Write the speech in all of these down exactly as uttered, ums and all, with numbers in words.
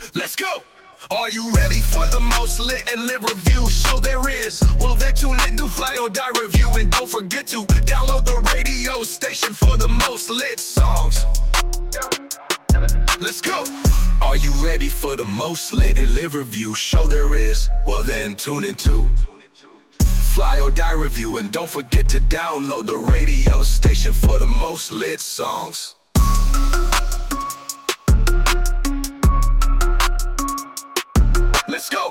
Let's go! Are you ready for the most lit and lit review show there is? Well, then tune in to Fly or Die Review, and don't forget to download the radio station for the most lit songs. Let's go! Are you ready for the most lit and lit review show there is? Well, then tune in to Fly or Die Review, and don't forget to download the radio station for the most lit songs. Let's go!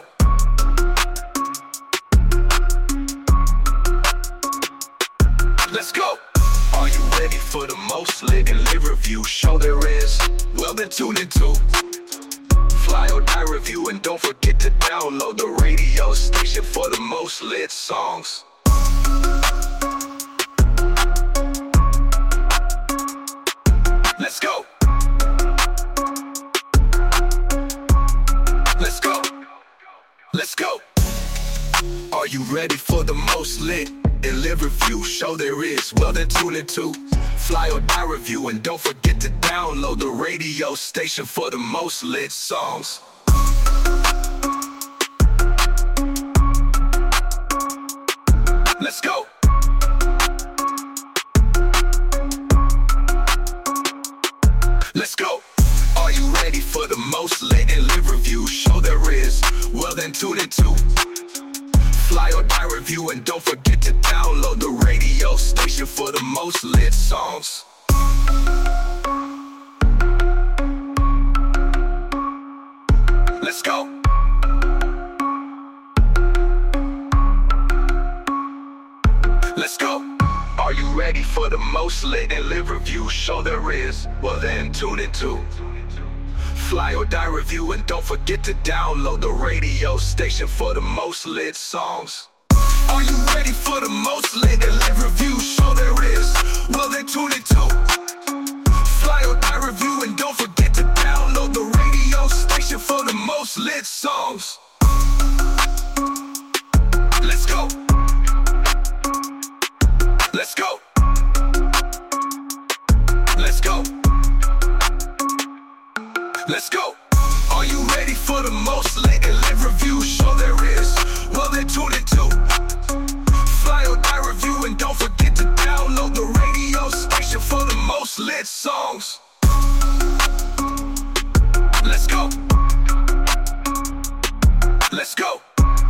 Let's go! Are you ready for the most lit and lit review show there is? Well, then tune in to Fly or Die Review, and don't forget to download the radio station for the most lit songs. Let's go! Let's go! Let's go! Are you ready for the most lit and lit review show there is? Well, then tune in to Fly or Die Review, and don't forget to download the radio station for the most lit songs. Let's go! Let's go! Are you ready for the most lit and lit review show there is? Well, then tune in to Fly or Die Review, and don't forget to download the radio station for the most lit songs. Let's go! Let's go! Are you ready for the most lit and lit review show there is? Well, then tune in to Fly or Die Review, and don't forget to download the radio station for the most lit songs. Are you ready for the most lit and lit review show there is? Well, then tune in to Fly or Die Review, and don't forget to download the radio station for the most lit songs. Let's go! Let's go! Let's go! Let's go! Are you ready for the most lit and lit review show there is? Well, then tune in to Fly or Die Review, and don't forget to download the radio station for the most lit songs. Let's go! Let's go!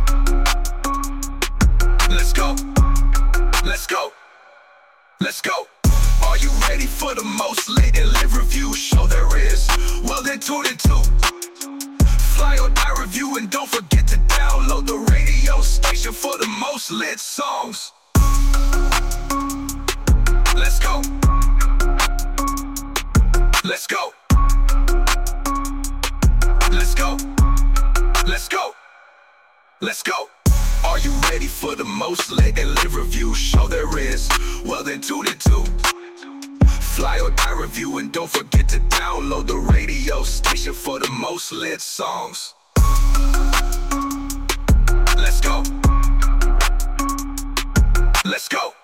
Let's go! Let's go! Let's go! Are you ready for the most lit and lit review show there is? Well, then tune in to Fly or Die Review, and don't forget to download the radio station for the most lit songs. Let's go! Let's go! Let's go! Let's go! Let's go! Are you ready for the most lit and lit review show there is? Well, then tune in to Fly or Die Review, and don't forget to download the radio station for the most lit songs. Let's go! Let's go!